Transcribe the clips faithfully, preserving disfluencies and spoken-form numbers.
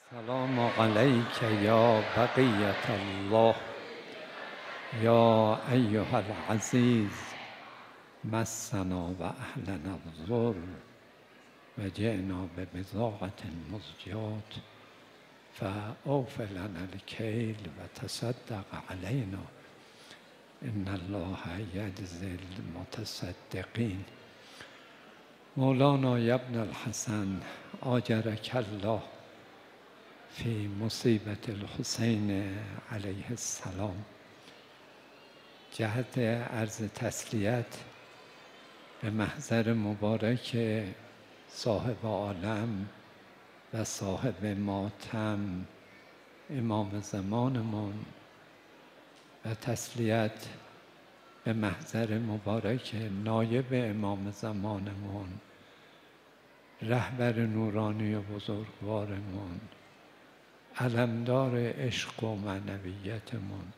السلام عليك يا بقية الله يا أيها العزيز مسنا وأهلنا الضر وجئنا ببضاعة مزجاة فأوف لنا الكيل وتصدق علينا إن الله يجزي المتصدقين. مولانا يا ابن الحسن آجرك الله في مصیبة الحسین علیه السلام، جهت عرض تسلیت به محضر مبارک صاحب عالم و صاحب ماتم امام زمانمان و تسلیت به محضر مبارک نایب امام زمانمان رهبر نورانی و بزرگوارمان علمدار عشق و معنویتمان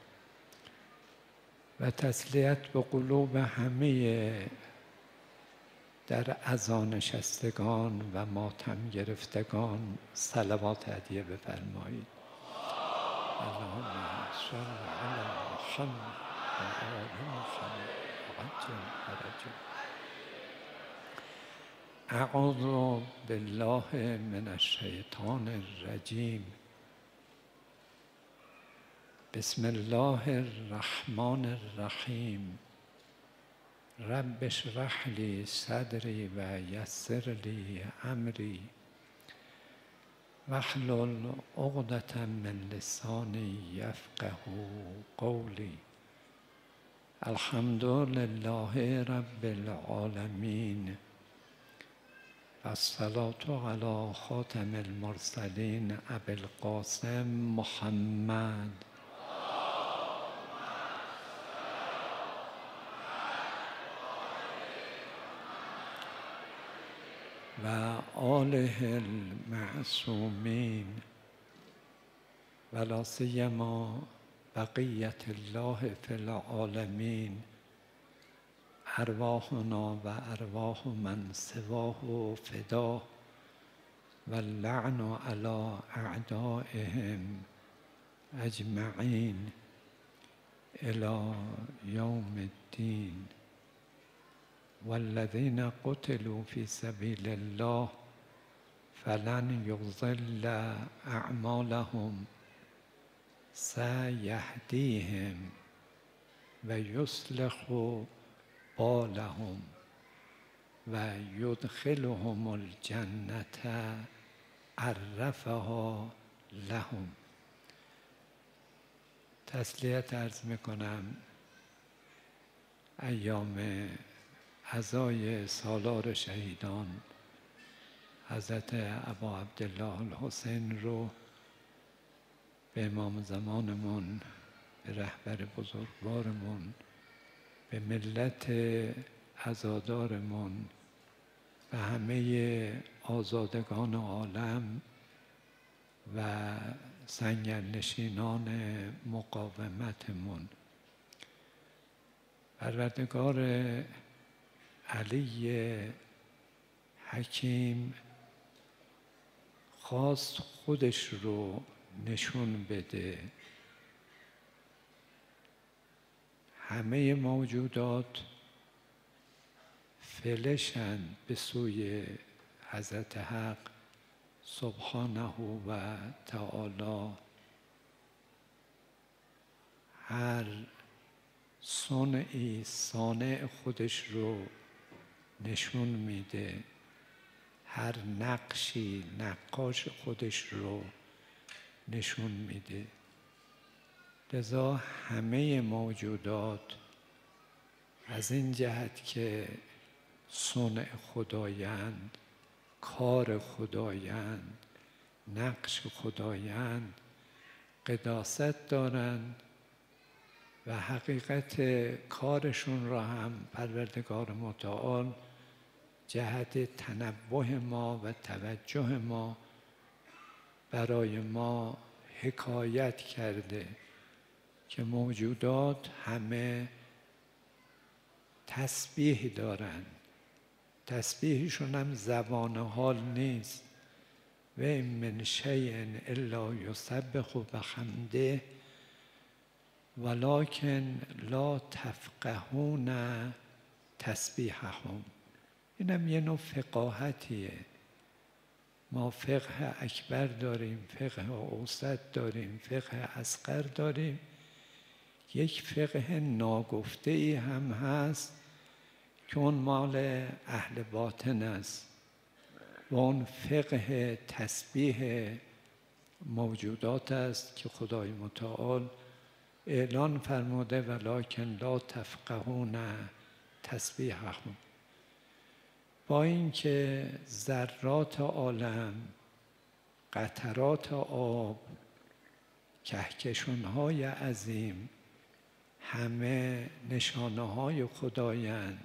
و تسلیت به قلوب همه در عزا نشستگان و ماتم گرفتگان صلوات هدیه بفرمایید. اللهم صل علی محمد و آل محمد وعجل فرجهم. اعوذ بالله من الشیطان الرجیم. بسم الله الرحمن الرحیم. رب اشرح لی صدری و یسر لی امری واحلل عقدة من لسانی یفقهوا قولی. الحمد لله رب العالمین و الصلاة علی خاتم المرسلین ابی القاسم محمد و آله المعصومین و لا سیما بقیة الله فی العالمین ارواحنا و ارواح من سواه فدا و اللعن علی اعدائهم اجمعین الی یوم الدین. والذین قتلوا فی سبیل الله فلن یضل اعمالهم سیهدیهم و یصلح بالهم و یدخلهم الجنة عرفها لهم. تسلیت عرض میکنم ایام عزای سالار شهیدان حضرت ابا عبدالله الحسین رو به امام زمانمون، به رهبر بزرگوارمون، به ملت عزادارمون و همه آزادگان عالم و سنگرنشینان مقاومتمون. پروردگار علی حکیم خواست خودش رو نشون بده. همه موجودات فلشن به سوی حضرت حق سبحانه و تعالی. هر صنعی صانع خودش رو نشون میده، هر نقشی نقاش خودش رو نشون میده. لذا همه موجودات از این جهت که صنع خدایند، کار خدایند، نقش خدایند، قداست دارند و حقیقت کارشون را هم پروردگار متعال جهت تنبه ما و توجه ما برای ما حکایت کرده که موجودات همه تسبیح دارند. تسبیحشون هم زبان حال نیست، و این من شیء الا یسبح بحمده ولکن لا تفقهون تسبیحهم. اینم یه نوع فقاهتیه. ما فقه اکبر داریم، فقه اوسط داریم، فقه اصغر داریم. یک فقه ناگفته ای هم هست که اون مال اهل باطن است و اون فقه تسبیح موجودات است که خدای متعال اعلان فرموده ولکن لا تفقهون تسبیحهم. با اینکه ذرات عالم، قطرات آب، کهکشان‌های عظیم همه نشانه های خدایند،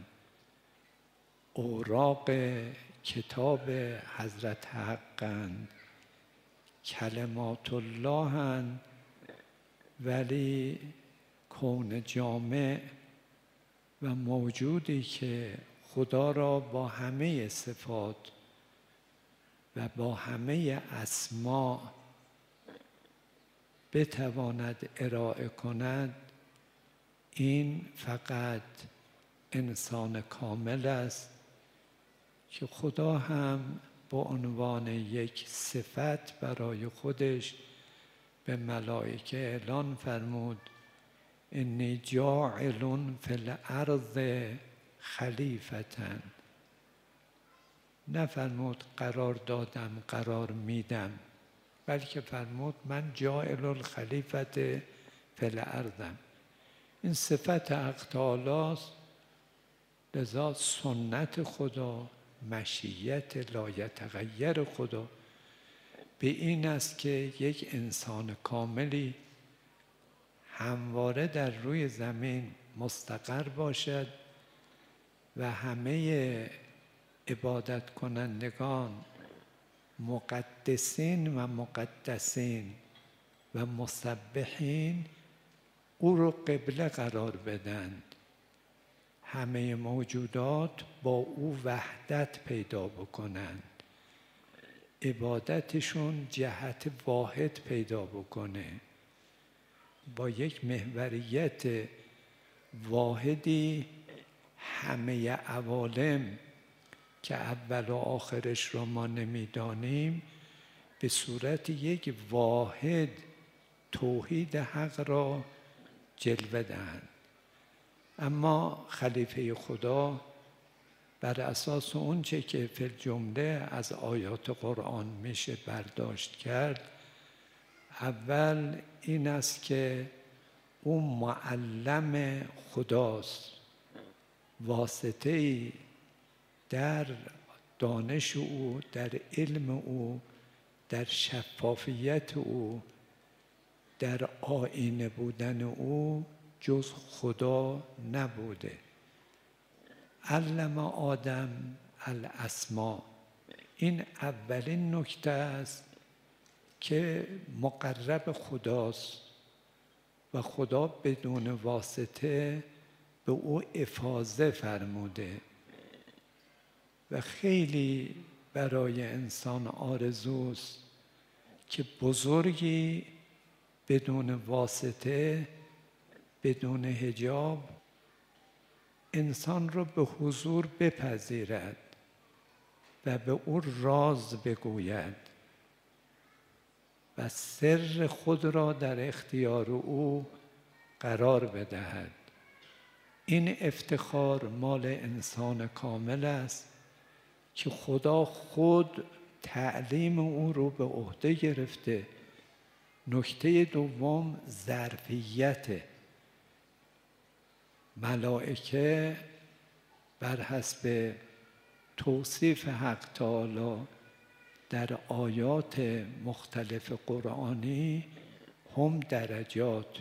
اوراق کتاب حضرت حقند، کلمات الله هند، ولی کون جامع و موجودی که خدا را با همه صفات و با همه اسما بتواند ارائه کند، این فقط انسان کامل است که خدا هم به عنوان یک صفت برای خودش به ملائکه اعلان فرمود انی جاعل فی الارض خلیفةً. نفرمود قرار دادم، قرار میدم، بلکه فرمود من جاعل الخلیفة فی الارضم. این صفت حق تعالی است. لذا سنت خدا، مشیت لایتغیر خدا به این است که یک انسان کاملی همواره در روی زمین مستقر باشد و همه عبادت کنندگان مقدسین و مقدسین و مسبحین او رو قبله قرار بدند. همه موجودات با او وحدت پیدا بکنند، عبادتشون جهت واحد پیدا بکنه، با یک محوریت واحدی همه عوالم که اول و آخرش را ما نمیدانیم به صورت یک واحد توحید حق را جلوه دهند. اما خلیفه خدا بر اساس اون چه که فی الجمله از آیات قرآن میشه برداشت کرد، اول این است که او معلم خداست، واسطه‌ای در دانش او، در علم او، در شفافیت او، در آیینه بودن او جز خدا نبوده. علم آدم الاسما. این اولین نکته است که مقرب خداست و خدا بدون واسطه به او افاضه فرموده و خیلی برای انسان آرزوست که بزرگی بدون واسطه، بدون حجاب انسان را به حضور بپذیرد و به او راز بگوید و سر خود را در اختیار او قرار بدهد. این افتخار مال انسان کامل است که خدا خود تعلیم او رو به عهده گرفته. نکته دوم ظرفیت. ملائکه بر حسب توصیف حق تعالی در آیات مختلف قرآنی هم درجات.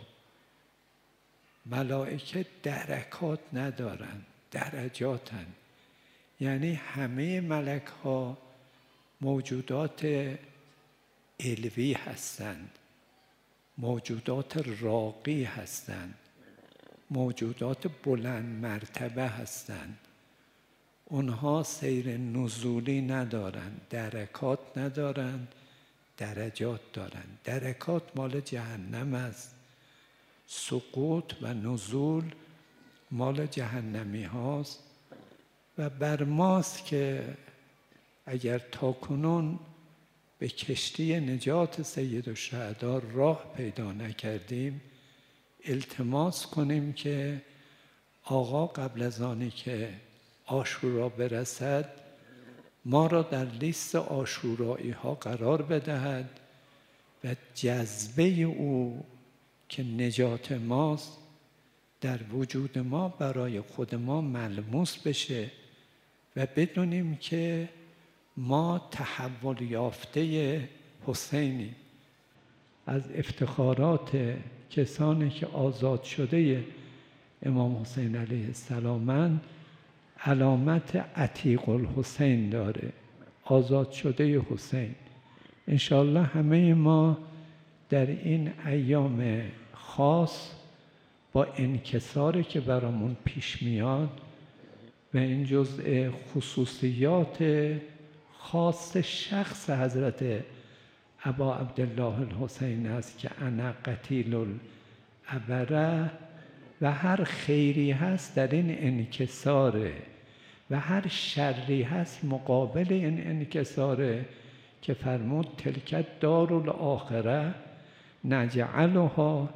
ملائکه درکات ندارند، درجاتند. یعنی همه ملک ها موجودات علوی هستند، موجودات راقی هستند، موجودات بلند مرتبه هستند. اونها سیر نزولی ندارند، درکات ندارند، درجات دارند. درکات مال جهنم است، سقوط و نزول مال جهنمی هاست و بر ماست که اگر تاکنون به کشتی نجات سیدالشهدا راه پیدا نکردیم، التماس کنیم که آقا قبل از آنی که عاشورا برسد ما را در لیست عاشورایی ها قرار بدهد و جذبه او که نجات ماست در وجود ما برای خود ما ملموس بشه و بدونیم که ما تحول یافته حسینیم. از افتخارات کسانی که آزاد شده امام حسین علیه السلام علامت عتیق الحسین داره، آزاد شده حسین. انشاءالله همه ما در این ایام خاص با انکساری که برامون پیش میاد و این جزء خصوصیات خاص شخص حضرت ابا عبدالله الحسین است که انا قتیل العبره و هر خیری هست در این انکساره و هر شری هست مقابل این انکساره که فرمود تلک دار الاخره نجعلها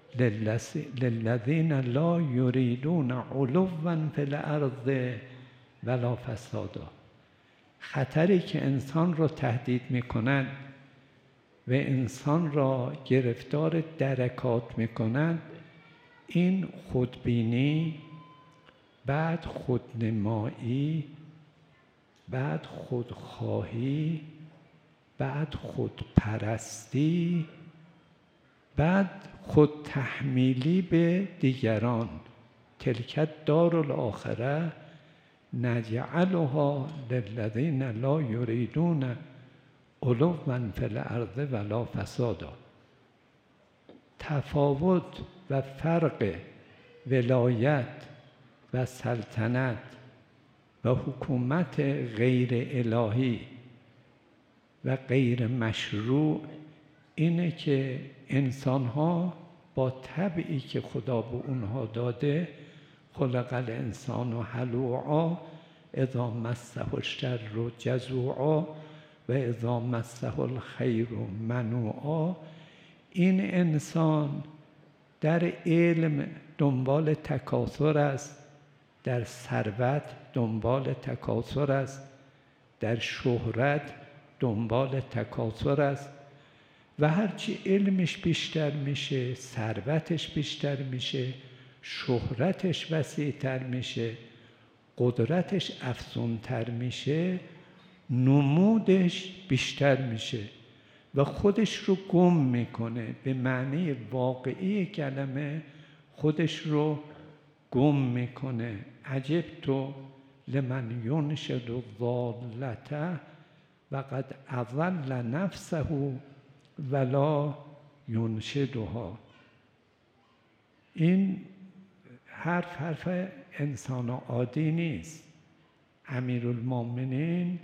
للذین لا یریدون علوا فی الارض ولا فسادا. خطری که انسان را تهدید میکنند و انسان را گرفتار درکات میکنند، این خودبینی، بعد خودنمایی، بعد خودخواهی، بعد خودپرستی، بعد خود تحمیلی به دیگران. تلک دار الاخره نجعلها للذین لا یریدون علوا فی الارض ولا فسادا. تفاوت و فرق ولایت و سلطنت و حکومت غیر الهی و غیر مشروع اینه که انسان‌ها با طبعی که خدا به اونها داده، خلق الانسان هلوعا اذا مسه الشر جزوعا و اذا مسه الخیر منوعا، این انسان در علم دنبال تکاثر است، در ثروت دنبال تکاثر است، در شهرت دنبال تکاثر است و هرچی علمش بیشتر میشه، ثروتش بیشتر میشه، شهرتش وسیع‌تر میشه، قدرتش افزونتر میشه، نمودش بیشتر میشه و خودش رو گم میکنه. به معنی واقعی کلمه خودش رو گم میکنه. عجب تو لمن ینشد الضالة و قد اضل نفسه ولا ینشدها. این حرف حرف انسان عادی نیست. امیرالمومنین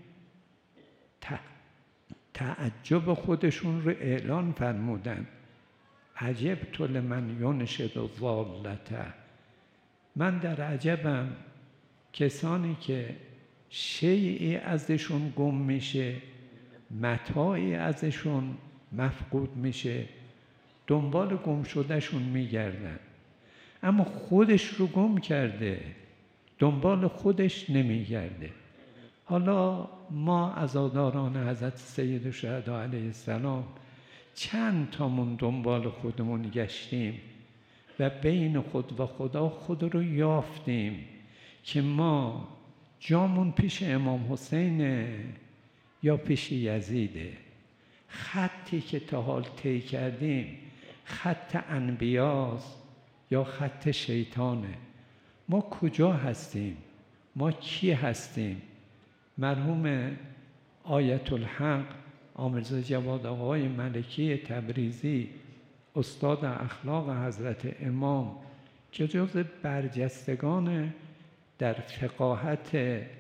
تعجب خودشون رو اعلان فرمودن. عجب تو لمن ینشد الضالة. من در عجبم کسانی که شیعی ازشون گم میشه، متاعی ازشون مفقود میشه، دنبال گم شدهشون میگردن، اما خودش رو گم کرده، دنبال خودش نمیگرده. حالا ما عزاداران حضرت سیدالشهدا علیه السلام چند تامون دنبال خودمون گشتیم و بین خود و خدا خود رو یافتیم که ما جامون پیش امام حسینه یا پیش یزیده. خطی که تا حال طی کردیم خط انبیاست یا خط شیطانه. ما کجا هستیم؟ ما کی هستیم؟ مرحوم آیت الحق آمرزا جواد آقای ملکی تبریزی، استاد اخلاق حضرت امام که جز برجستگان در فقاهت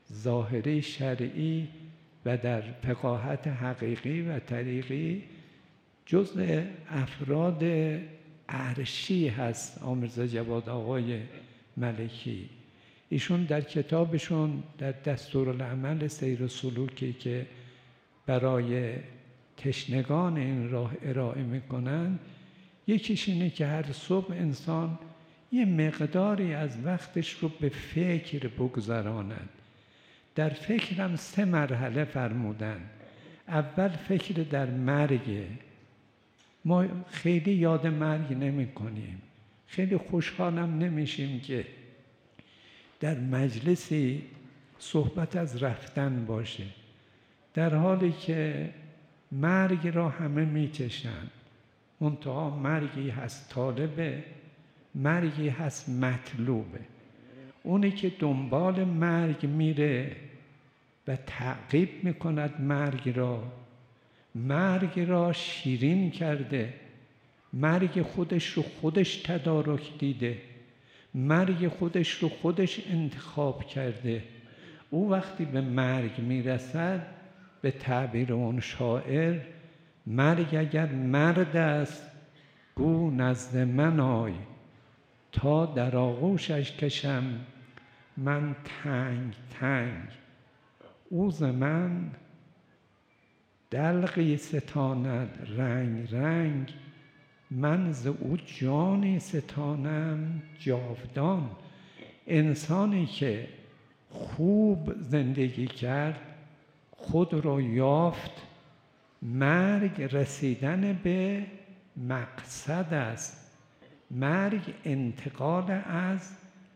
ظاهری شرعی و در فقاهت حقیقی و طریقی جزء افراد عرشی هست آمرزا جواد آقای ملکی. ایشون در کتابشون در دستورالعمل سیر و سلوکی که برای تشنگان این راه ارائه میکنن، یکیش اینه که هر صبح انسان یه مقداری از وقتش رو به فکر بگذراند. در فکرم سه مرحله فرمودن. اول فکر در مرگ. ما خیلی یاد مرگ نمی کنیم، خیلی خوشحالم نمیشیم که در مجلسی صحبت از رفتن باشه، در حالی که مرگ را همه میچشن. منتها مرگی هست طالبه، مرگی هست مطلوبه. اونی که دنبال مرگ میره و تعقیب میکند مرگ را، مرگ را شیرین کرده، مرگ خودش رو خودش تدارک دیده، مرگ خودش رو خودش انتخاب کرده. او وقتی به مرگ میرسد، به تعبیر اون شاعر، مرگ اگر مرد است گو نزد من آی، تا در آغوشش کشم من تنگ تنگ. او ز من دلقی ستاند رنگ رنگ، من ز او جانی ستانم جاودان. انسانی که خوب زندگی کرد خود را یافت. مرگ رسیدن به مقصد است. مرگ انتقال از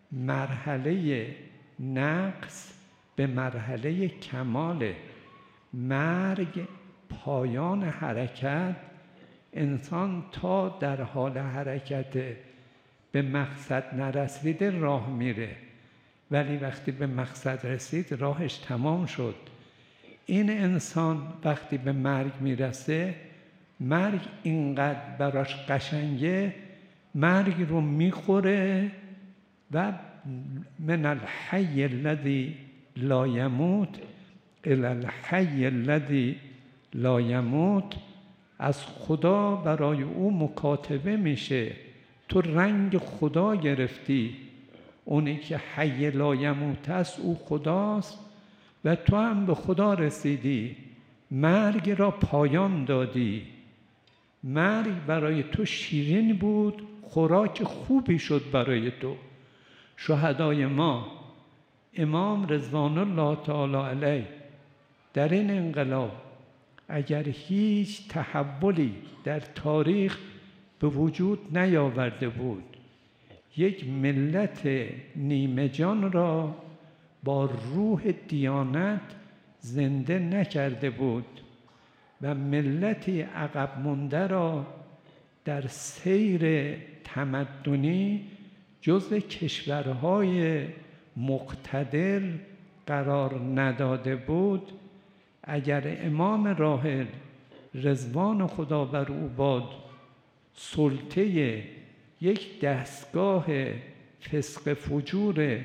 مرحله نقص به مرحله کماله. مرگ پایان حرکت. انسان تا در حال حرکت به مقصد نرسیده راه میره، ولی وقتی به مقصد رسید راهش تمام شد. این انسان وقتی به مرگ میرسه، مرگ اینقدر براش قشنگه، مرگ رو میخوره و من الحی الذی لا یموت الی الحی الذی لا یموت. از خدا برای او مکاتبه میشه، تو رنگ خدا گرفتی. اونی که حی لا یموت است او خداست و تو هم به خدا رسیدی. مرگ را پایان دادی. مرگ برای تو شیرین بود، خوراک خوبی شد برای تو. شهدای ما، امام رضوان الله تعالی علیه در این انقلاب اگر هیچ تحولی در تاریخ به وجود نیاورده بود، یک ملت نیمه جان را با روح دیانت زنده نکرده بود و ملتی عقب مانده را در سیر تمدنی جزو کشورهای مقتدر قرار نداده بود، اگر امام راحل رضوان خدا بر او باد سلطه یک دستگاه فسق فجور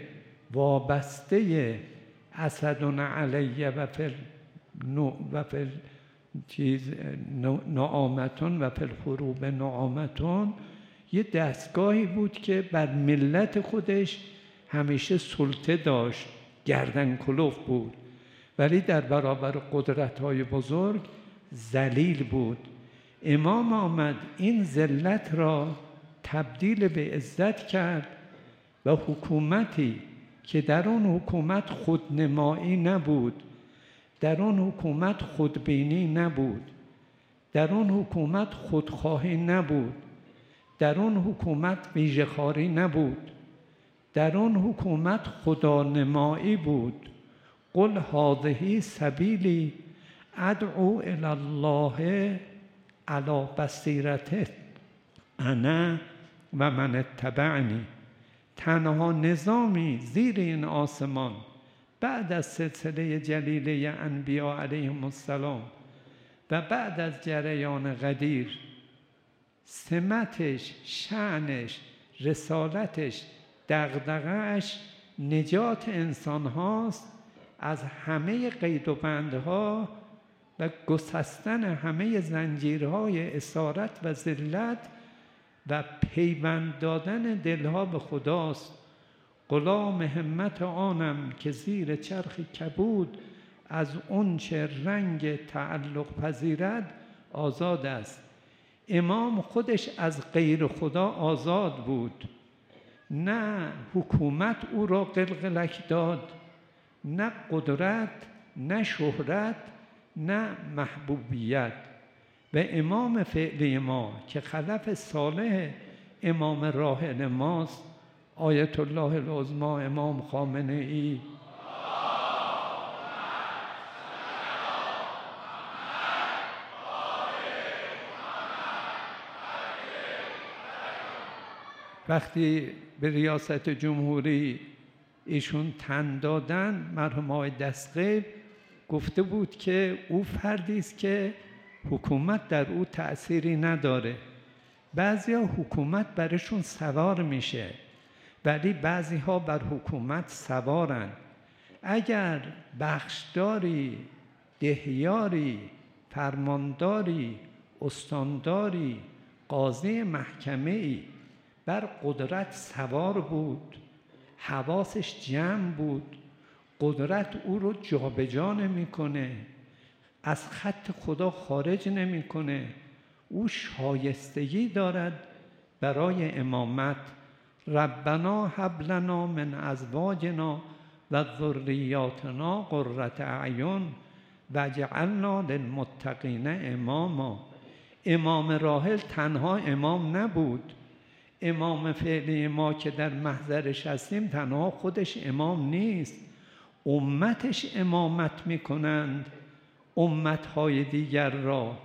وابسته اسد علیه و فل و فل چیز نعامتون و فل حروب نعامتون، یه دستگاهی بود که بر ملت خودش همیشه سلطه داشت، گردن کلوف بود، ولی در برابر قدرت‌های بزرگ ذلیل بود. امام آمد این ذلت را تبدیل به عزت کرد و حکومتی که در اون حکومت خودنمایی نبود، در اون حکومت خودبینی نبود، در اون حکومت خودخواهی نبود، در اون حکومت ویژه‌خواری نبود، در اون حکومت خدانمایی بود. قل هذه سبیلی ادعو الی الله علی بصیرة انا و من اتبعنی. تنها نظامی زیر این آسمان بعد از سلسله جلیله انبیا علیهم السلام و بعد از جریان غدیر، سمتش، شأنش، رسالتش، دغدغه‌اش نجات انسان هاست از همه قید و بندها و گسستن همه زنجیرهای اسارت و ذلت و پیوند دادن دلها به خداست. غلام همت آنم که زیر چرخ کبود، از اون چه رنگ تعلق پذیرد آزاد است. امام خودش از غیر خدا آزاد بود، نه حکومت او را قلقلک داد، نه قدرت، نه شهرت، نه محبوبیت. و امام فعلی ما که خلف صالح امام راحل ماست، آیت الله العظمی امام خامنه ای، وقتی به ریاست جمهوری ایشون تن دادن، مرحوم آقای دستغیب گفته بود که او فردی است که حکومت در او تأثیری نداره. بعضیا حکومت برشون سوار میشه، ولی بعضی ها بر حکومت سوارن. اگر بخشداری، دهیاری، فرمانداری، استانداری، قاضی محکمه‌ای بر قدرت سوار بود، حواسش جمع بود، قدرت او رو جابجا نمی‌کنه، از خط خدا خارج نمی‌کنه، او شایستگی دارد برای امامت. ربنا هب لنا من ازواجنا و ذریاتنا قرة اعین واجعلنا للمتقین اماما. امام راحل تنها امام نبود. امام فعلی ما که در محضرش هستیم تنها خودش امام نیست، امتش امامت میکنند امتهای دیگر را،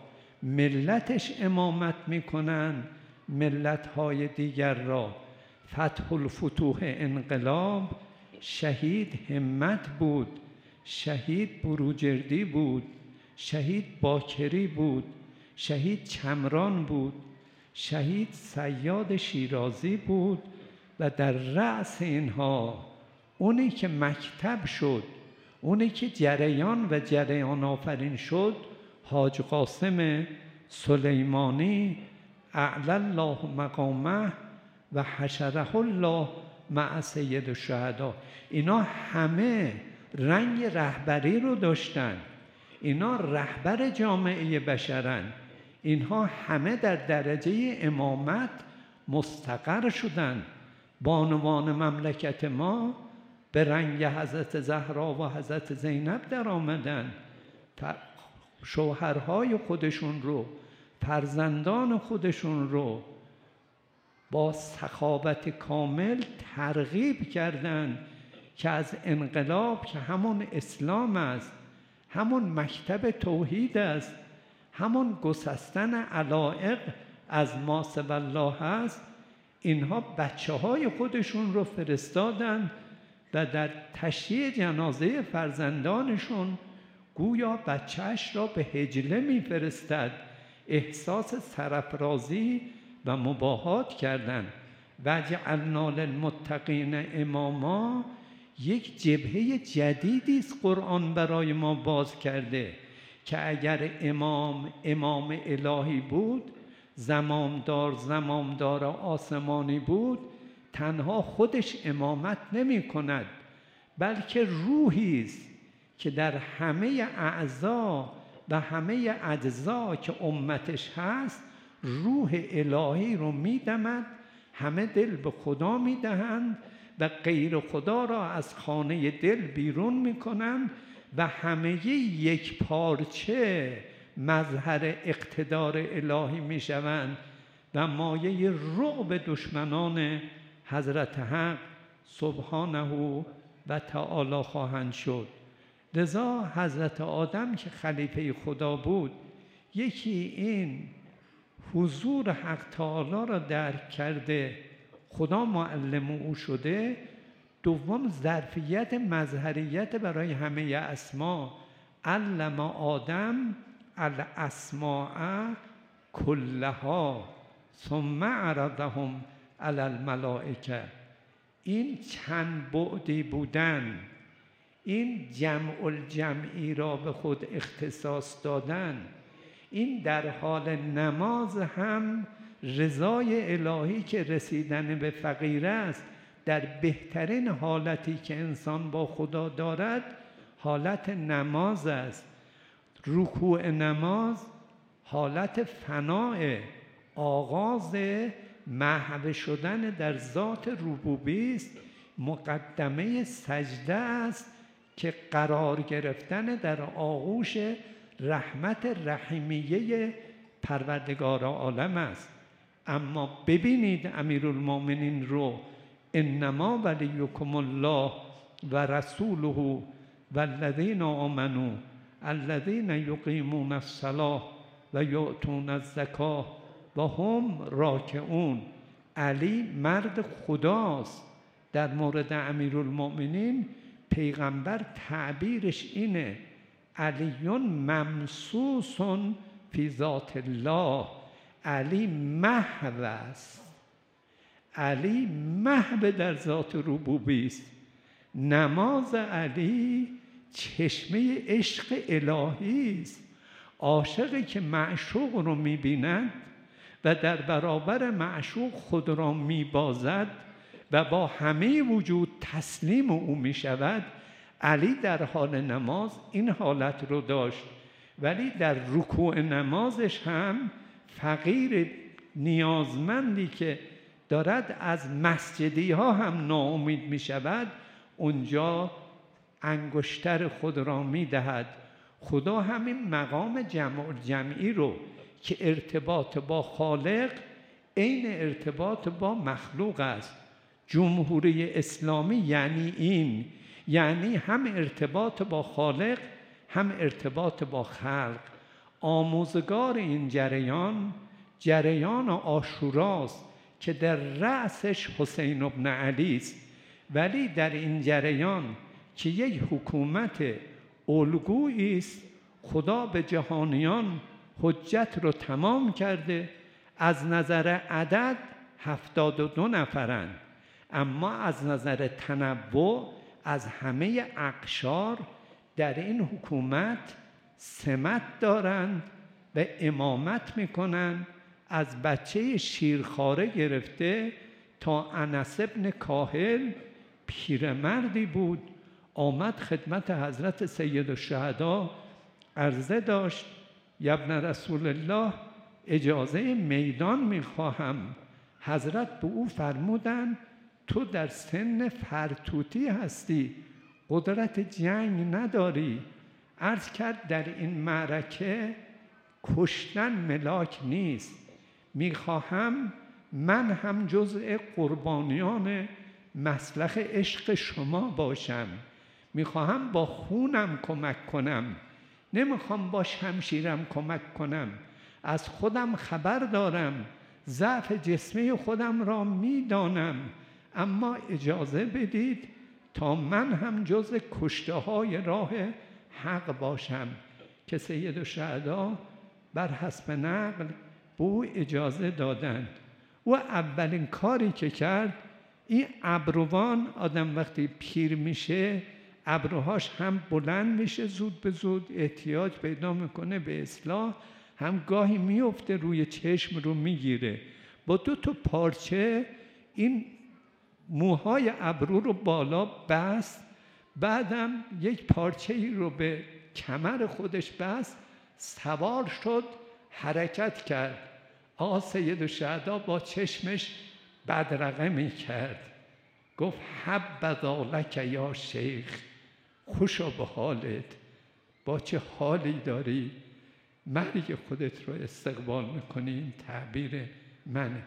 ملتش امامت میکنند ملتهای دیگر را. فتح الفتوح انقلاب شهید همت بود، شهید بروجردی بود، شهید باکری بود، شهید چمران بود، شهید صیاد شیرازی بود و در رأس اینها اونی که مکتب شد، اونی که جریان و جریان آفرین شد، حاج قاسم سلیمانی اعلی الله مقامه و حشره الله مع سید الشهدا. اینا همه رنگ رهبری رو داشتن، اینا رهبر جامعه بشرن، اینها همه در درجه امامت مستقر شدن. بانوان مملکت ما به رنگ حضرت زهرا و حضرت زینب در آمدن، شوهرهای خودشون رو، فرزندان خودشون رو با سخاوت کامل ترغیب کردند که از انقلاب که همون اسلام است، همون مکتب توحید است، همون گسستن علایق از ما سوی الله است، اینها بچه های خودشون رو فرستادن و در تشییع جنازه فرزندانشون گویا بچهش را به حجله میفرستد، احساس سرافرازی و مباهات کردن. وجعلنا للمتقین اماما یک جبهه جدیدی است قرآن برای ما باز کرده که اگر امام امام الهی بود، زمامدار زمامدار آسمانی بود، تنها خودش امامت نمی کند، بلکه روحی است که در همه اعضا و همه اجزا که امتش هست روح الهی رو میدمد، همه دل به خدا میدهند و غیر خدا را از خانه دل بیرون میکنند و همه یک پارچه مظهر اقتدار الهی میشوند و مایه رعب دشمنان حضرت حق سبحانه و تعالی خواهند شد. لذا حضرت آدم که خلیفه خدا بود، یکی این حضور حق تعالی را درک کرده، خدا معلم او شده، دوم ظرفیت مظهریت برای همه اسما، علم آدم الاسماء کلها ثم عرضهم علی الملائکه. این چند بعدی بودن، این جمع الجمعی را به خود اختصاص دادن، این در حال نماز هم رضای الهی که رسیدن به فقیر است، در بهترین حالتی که انسان با خدا دارد حالت نماز است. رکوع نماز حالت فناء، آغاز محو شدن در ذات ربوبی است. مقدمه سجده است که قرار گرفتن در آغوش رحمت رحیمیه پروردگار عالم است. اما ببینید امیرالمومنین رو، انما ولیکم الله و رسوله والذین آمنوا الذین یقیمون الصلاة و یؤتون الزکاة و هم راکعون. علی مرد خداست. در مورد امیرالمومنین پیغمبر تعبیرش اینه، علیون ممسوس فی ذات الله. علی محو است، علی محو در ذات ربوبی است. نماز علی چشمه عشق الهی است. عاشقی که معشوق رو می‌بیند و در برابر معشوق خود را می‌بازد و با همه وجود تسلیم او می‌شود، علی در حال نماز این حالت رو داشت. ولی در رکوع نمازش هم فقیر نیازمندی که دارد از مسجدی ها هم ناامید می شود، اونجا انگشتر خود را می دهد. خدا همین مقام جمع جمعی رو که ارتباط با خالق عین ارتباط با مخلوق است. جمهوری اسلامی یعنی این، یعنی هم ارتباط با خالق هم ارتباط با خلق. آموزگار این جریان جریان عاشوراست که در رأسش حسین ابن علی است. ولی در این جریان که یک حکومت الگویی است، خدا به جهانیان حجت رو تمام کرده. از نظر عدد هفتاد و دو نفرند، اما از نظر تنوع از همه اقشار در این حکومت سمت دارند و امامت میکنند. از بچه شیرخواره گرفته تا انس ابن کاهل پیرمردی بود، آمد خدمت حضرت سید الشهدا عرضه داشت، یا ابن رسول الله اجازه میدان میخواهم. حضرت به او فرمودند تو در سن فرتوتی هستی، قدرت جنگ نداری. عرض کرد در این معرکه کشتن ملاک نیست، میخواهم من هم جزء قربانیان مسلخ عشق شما باشم، میخواهم با خونم کمک کنم، نمیخوام با شمشیرم کمک کنم. از خودم خبر دارم، ضعف جسمی خودم را میدانم، اما اجازه بدید تا من هم جزء کشته های راه حق باشم. که سید الشهدا بر حسب نقل به او اجازه دادند. و اولین کاری که کرد، این ابروان آدم وقتی پیر میشه ابروهاش هم بلند میشه زود به زود، احتیاج پیدا میکنه به اصلاح، هم گاهی میفته روی چشم رو میگیره. با دو تا پارچه این موهای ابرو رو بالا بست، بعدم یک پارچه ای رو به کمر خودش بست، سوار شد، حرکت کرد. آقا سید الشهدا با چشمش بدرقه می کرد، گفت حبذا لک یا شیخ، خوشا به حالت، با چه حالی داری، مرگ خودت رو استقبال میکنی. این تعبیر منه.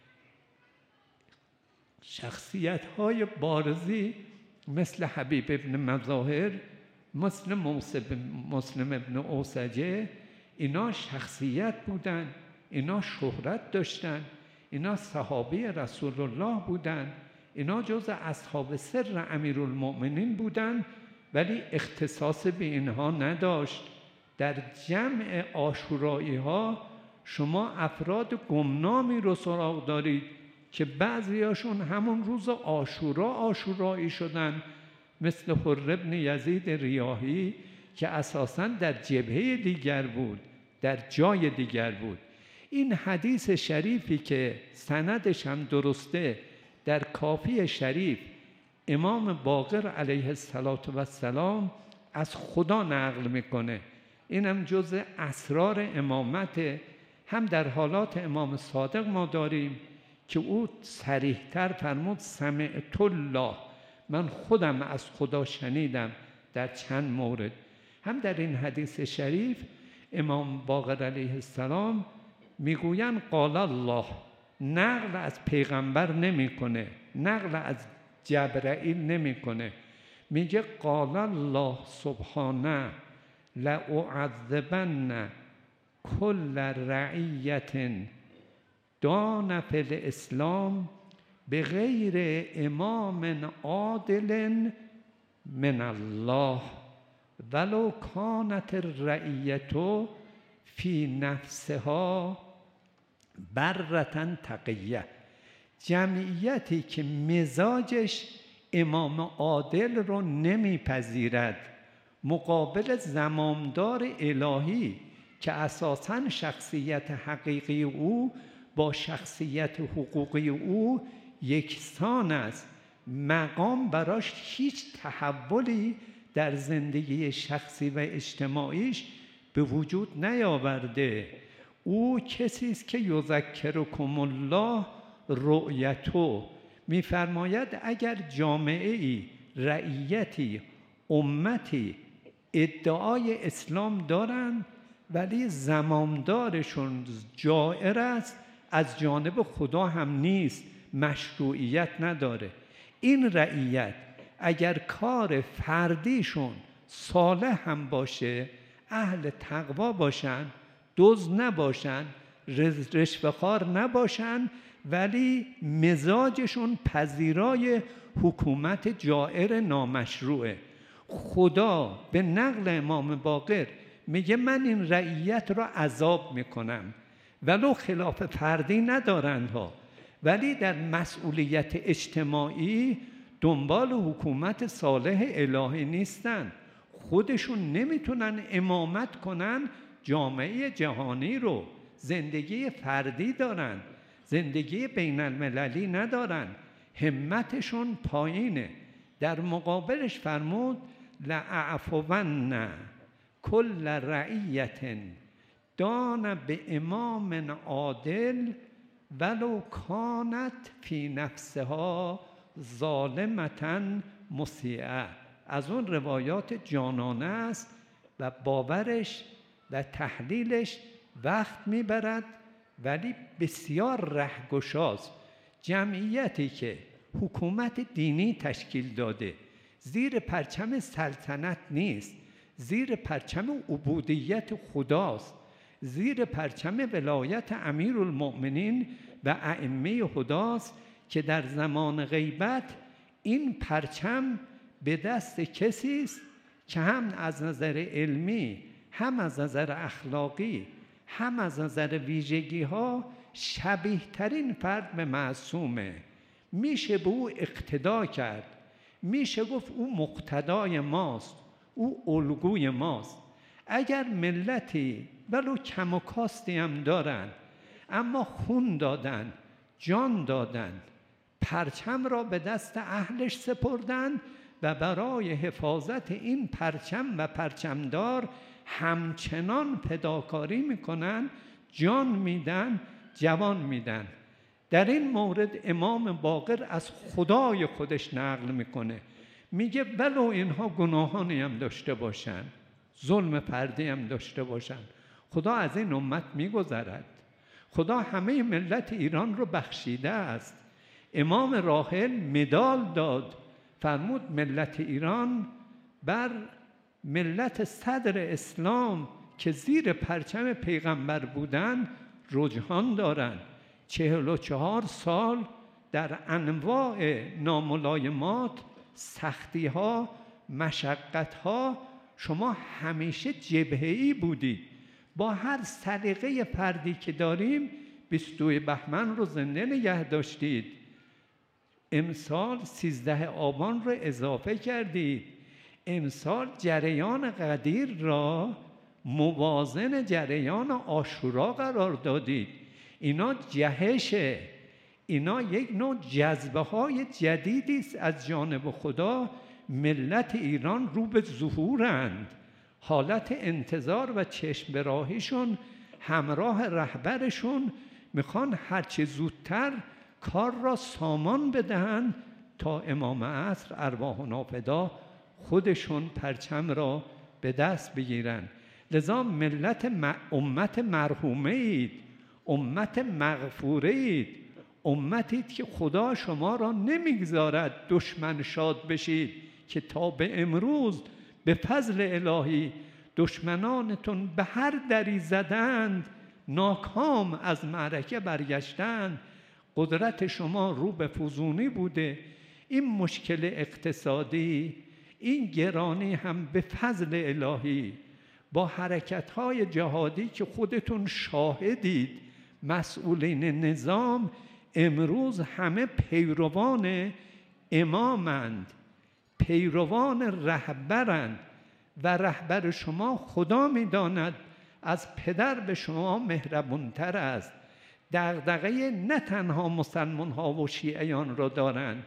شخصیت های بارزی مثل حبیب ابن مظاهر، مثل مسلم ابن اوسجه، اینا شخصیت بودن، اینا شهرت داشتن، اینا صحابی رسول الله بودن، اینا جز اصحاب سر امیرالمؤمنین بودن، ولی اختصاص به اینها نداشت. در جمع عاشورایی ها شما افراد گمنامی رو سراغ دارید که بعضیاشون همون روز عاشورا عاشورایی شدن، مثل حر ابن یزید ریاحی که اساساً در جبهه دیگر بود، در جای دیگر بود. این حدیث شریفی که سندش هم درسته در کافی شریف امام باقر علیه السلام از خدا نقل میکنه. اینم جز اسرار امامت. هم در حالات امام صادق ما داریم که او صریح‌تر فرمود سمعت الله، من خودم از خدا شنیدم در چند مورد. هم در این حدیث شریف امام باقر علیه السلام میگویند قال الله، نقل از پیغمبر نمیکنه، نقل از جبرائیل نمیکنه، میگه قال الله سبحانه لأعذبن کل رعیت دان فی الاسلام بغیر امام عادل من الله ولو کانت الرعیت فی نفسها برة تقیه. جمعیتی که مزاجش امام عادل رو نمیپذیرد مقابل زمامدار الهی که اساساً شخصیت حقیقی او با شخصیت حقوقی او یکسان است، مقام براش هیچ تحولی در زندگی شخصی و اجتماعیش به وجود نیاورده. او کسی است که یذکرکم الله رؤیتو، میفرماید اگر جامعه ای، رعیتی، امتی ادعای اسلام دارند ولی زمامدارشون جائر است، از جانب خدا هم نیست، مشروعیت نداره، این رعیت اگر کار فردیشون صالح هم باشه، اهل تقوا باشن، دزد نباشن، رشوه‌خوار نباشن، ولی مزاجشون پذیرای حکومت جائر نامشروعه، خدا به نقل امام باقر میگه من این رعیت را عذاب میکنم، ولو خلاف فردی ندارند ها، ولی در مسئولیت اجتماعی دنبال حکومت صالح الهی نیستن، خودشون نمیتونن امامت کنن جامعه جهانی رو، زندگی فردی دارن، زندگی بین المللی ندارن، همتشون پایینه. در مقابلش فرمود لأعفون کل رعیت دان به امام عادل ولو کانت فی نفسها ظالمتا مسیئه. از اون روایات جانانه است و باورش و تحلیلش وقت میبرد ولی بسیار رهگشاست. جمعیتی که حکومت دینی تشکیل داده، زیر پرچم سلطنت نیست، زیر پرچم عبودیت خداست، زیر پرچم ولایت امیرالمؤمنین و ائمه هداست که در زمان غیبت این پرچم به دست کسی است که هم از نظر علمی، هم از نظر اخلاقی، هم از نظر ویژگی ها شبیه ترین فرد به معصومه. میشه به او اقتدا کرد، میشه گفت او مقتدای ماست، او الگوی ماست. اگر ملتی ولو کم و کاستی هم دارن اما خون دادن، جان دادن، پرچم را به دست اهلش سپردن و برای حفاظت این پرچم و پرچمدار همچنان فداکاری میکنن، جان میدن، جوان میدن. در این مورد امام باقر از خدای خودش نقل میکنه، میگه ولو اینها گناهانی هم داشته باشن، ظلم فردی هم داشته باشن، خدا از این امت میگذرد، خدا همه ملت ایران رو بخشیده است. امام راحل مدال داد، فرمود ملت ایران بر ملت صدر اسلام که زیر پرچم پیغمبر بودن رجحان دارند. چهل و چهار سال در انواع ناملایمات، سختی ها، مشقت ها شما همیشه جبهه‌ای بودید. با هر سلیقه فردی که داریم بیست و دو بهمن رو زنده نگه داشتید، امسال سیزده آبان رو اضافه کردید. امسال جریان قدیر را موازن جریان عاشورا قرار دادید. اینا جهشه، اینا یک نوع جذبه های جدیدی است از جانب خدا. ملت ایران رو به ظهورند. حالت انتظار و چشم به راهیشون همراه رهبرشون میخوان هرچه زودتر کار را سامان بدهند تا امام عصر ارواحنا فدا خودشون پرچم را به دست بگیرن. لذا ملت م... امت مرحومه اید، امت مغفوره اید، امتید که خدا شما را نمیگذارد دشمن شاد بشید که تا به امروز به فضل الهی دشمنانتون به هر دری زدند ناکام از معرکه برگشتند. قدرت شما رو به فزونی بوده. این مشکل اقتصادی، این گرانی هم به فضل الهی با حرکت‌های جهادی که خودتون شاهدید، مسئولین نظام امروز همه پیروان امامند، پیروان رهبرند و رهبر شما خدا می‌داند از پدر به شما مهربونتر است. دغدغه نه تنها مسلمان‌ها و شیعیان را دارند،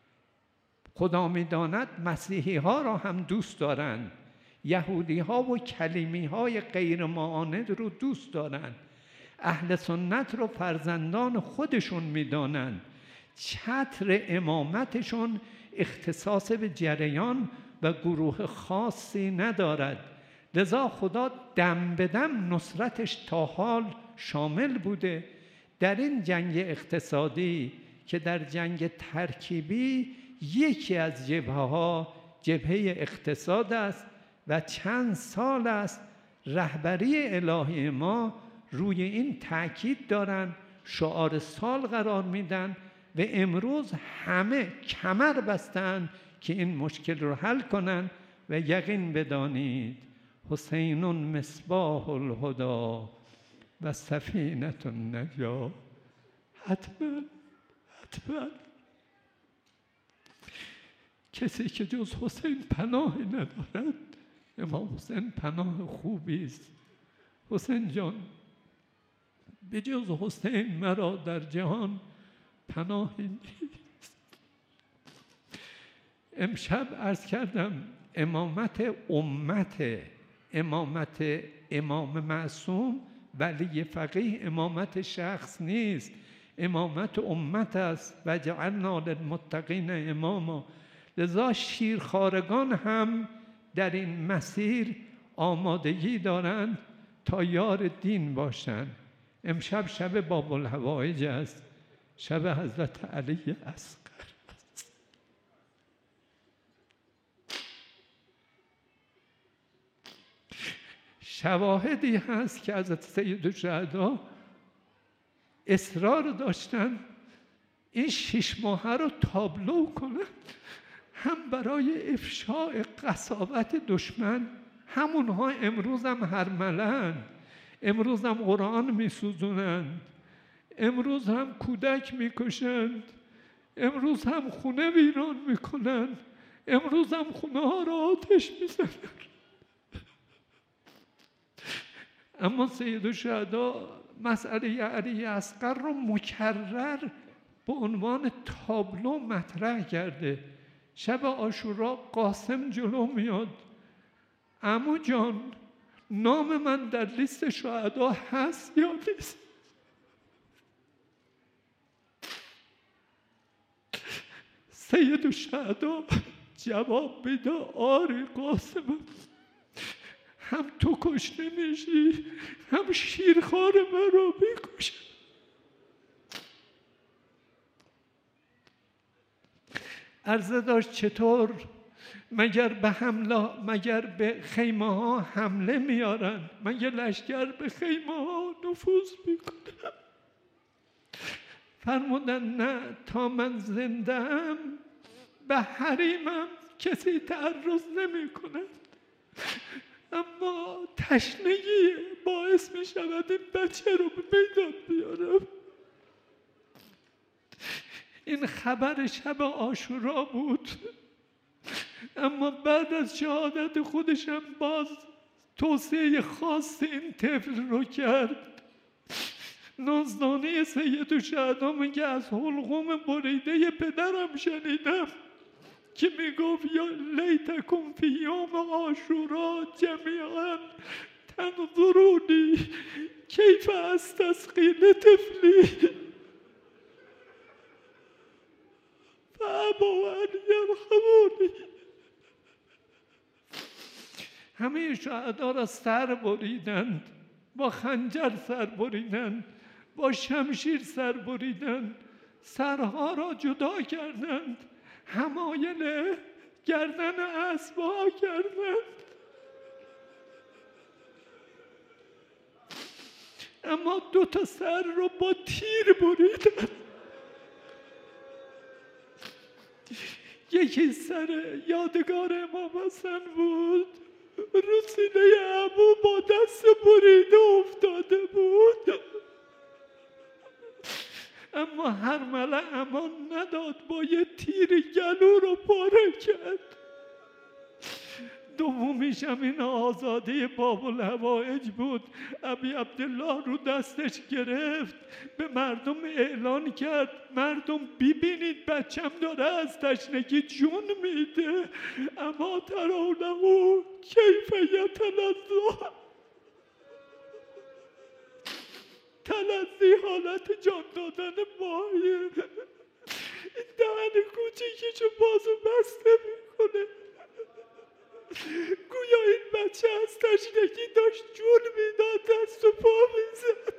خدا می‌داند مسیحی ها را هم دوست دارند، یهودی ها و کلیمی های غیر معاند رو دوست دارند، اهل سنت رو فرزندان خودشون می‌دانند. چتر امامتشون اختصاص به جریان و گروه خاصی ندارد. لذا خدا دم به دم نصرتش تا حال شامل بوده. در این جنگ اقتصادی که در جنگ ترکیبی یکی از جبهه‌ها جبهه اقتصاد است و چند سال است رهبری الهی ما روی این تأکید دارن، شعار سال قرار میدن و امروز همه کمر بستن که این مشکل رو حل کنن. و یقین بدانید حسین مصباح الهدی و سفینة النجاة. حتما حتما کسی که جز حسین پناهی ندارد، امام حسین پناه خوبی است. حسین جان، به جز حسین مرا در جهان پناهی نیست. امشب عرض کردم امامت امت، امامت امام معصوم ولی فقیه امامت شخص نیست، امامت امت است. و جعلنا للمتقین اماما. لذا شیرخوارگان هم در این مسیر آمادگی دارند تا یار دین باشند. امشب شب باب الحوائج است، شب حضرت علی اصغر است. شواهدی هست که حضرت سیدالشهدا اصرار داشتن این شش ماهه رو تابلو کنن، هم برای افشاء قساوت دشمن. همونها امروز هم هرملن، امروز هم قرآن میسوزونند، امروز هم کودک میکشند، امروز هم خونه ویران میکنند، امروز هم خونه ها را آتش میزنند. اما سیدالشهدا مسئله علی اصغر رو مکرر به عنوان تابلو مطرح کرده. شب عاشورا قاسم جلو میاد، عمو جان نام من در لیست شهدا هست یا نیست؟ سیدالشهدا جواب میده آره قاسم، هم تو کشته میشی هم شیرخوار من رو میکشه. عرضه داشت چطور؟ مگر به حمله، مگر به خیمه ها حمله میارن؟ مگر لشکر به خیمه ها نفوذ میکنن؟ فرمودن نه، تا من زنده ام به حریمم کسی تعرض نمی کند، اما تشنگی باعث می شود این بچه رو به میدان بیارم. این خبر شب عاشورا بود، اما بعد از شهادت خودش هم باز توصیه خاص این طفل رو کرد. نازدانه سیدالشهدا میگه از حلقوم بریده پدرم شنیدم که میگفت یا لیتکم فی یوم عاشورا جمیعا تنظرونی کیف استسقی لطفلی فابوا ان یرحمونی. همه شهدا را سر بریدند، با خنجر سر بریدند، با شمشیر سر بریدند، سرها را جدا کردند، حمایل گردن اسبها کردند. اما دو تا سر رو با تیر بریدند. یکی سر یادگار امام حسن بود، رو سینه ابو با دست بریده افتاده بود، اما هرمله امان نداد، با یه تیر گلو رو پاره کرد. دومیش هم این آزاده باب الهوایج بود. ابی عبدالله رو دستش گرفت، به مردم اعلان کرد مردم ببینید بچم داره از تشنگی جون میده، اما ترونه کیف یتلظی، تلظی حالت جان دادن ماهیه. این دهن کوچیکیشو بازو بسته میکنه، گویا این بچه از تشنگی داشت جون میداد، دست و پا میزد.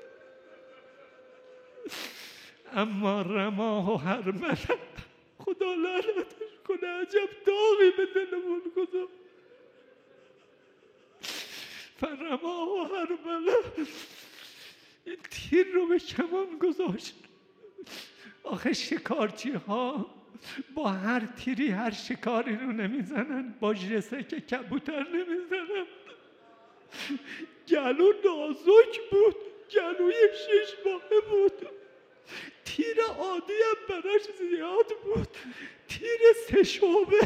اما رماه و هرمله، خدا لعنتش کنه، عجب داغی به دلمون گذاشت. فرماه و هرمله این تیر رو به کمان گذاشت. آخه شکارچی ها با هر تیری هر شکاری رو نمیزنن، با جسه که کبوتر نمیزنن. گلو نازک بود، گلوی شش ماهه بود، تیر عادی هم براش زیاد بود، تیر سه شعبه.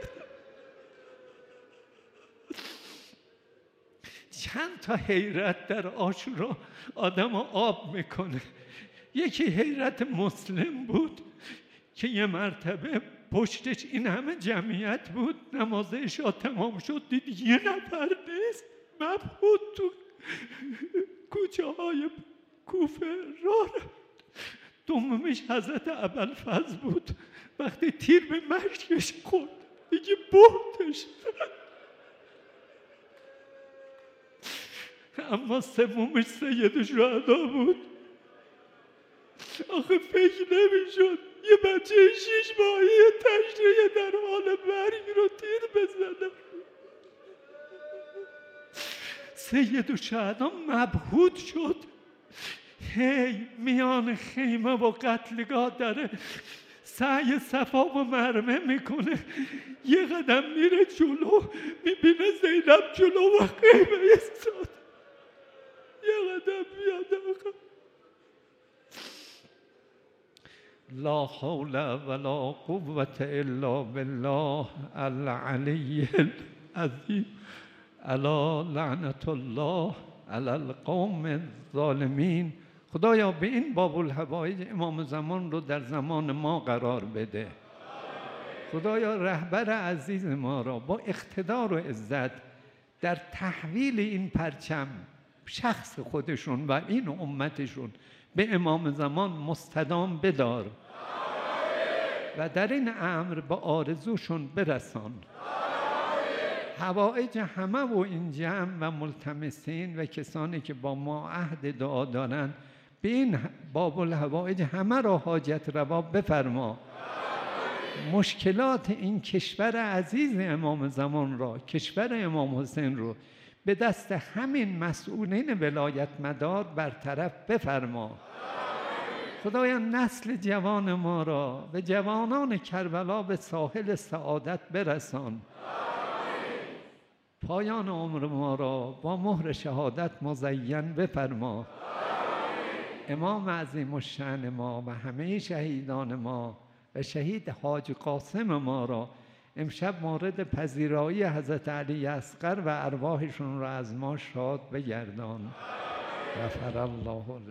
چند تا حیرت در عاشورا آدم رو آب میکنه. یکی حیرت مسلم بود که یه مرتبه پشتش این همه جمعیت بود، نماز عشا تمام شد، دید یه نفر نیست، مبهوت تو کوچه های کوفه راه رفت. دومش حضرت ابوالفضل بود، وقتی تیر به مشکش خورد دیگه بردش. اما سومش سیدالشهدا بود. آخه فکر نمیشد یه بچه شیش ماهی تشنه در حال مرگ رو تیر بزنه. سیدالشهدا مبهوت شد، هی میان خیمه و قتلگاه داره سعی صفا و مرمه میکنه. یه قدم میره جلو، میبینه زینب جلو و خیمه ایستاد، یه قدم میاد آقا. لا حول ولا قوة الا بالله العلی العظیم. الا لعنت الله علی القوم الظالمین. خدایا به این باب الهوایج امام زمان رو در زمان ما قرار بده. خدایا رهبر عزیز ما را با اقتدار و عزت در تحویل این پرچم شخص خودشون و این امتشون به امام زمان مستدام بدار و در این امر به آرزوشون برسان. حوائج همه و این جمع و ملتمسین و کسانی که با ما عهد دعا دارند به این باب الحوائج همه را حاجت روا بفرما. مشکلات این کشور عزیز امام زمان را، کشور امام حسین رو به دست همین مسئولین ولایت مدار برطرف بفرما. خدایا نسل جوان ما را و جوانان کربلا به ساحل سعادت برسان. پایان عمر ما را با مهر شهادت مزین بفرما. امام عظیم الشأن ما و همه شهیدان ما و شهید حاج قاسم ما را امشب مورد پذیرایی حضرت علی اصغر و ارواحشون را از ما شاد بگردان. غفر الله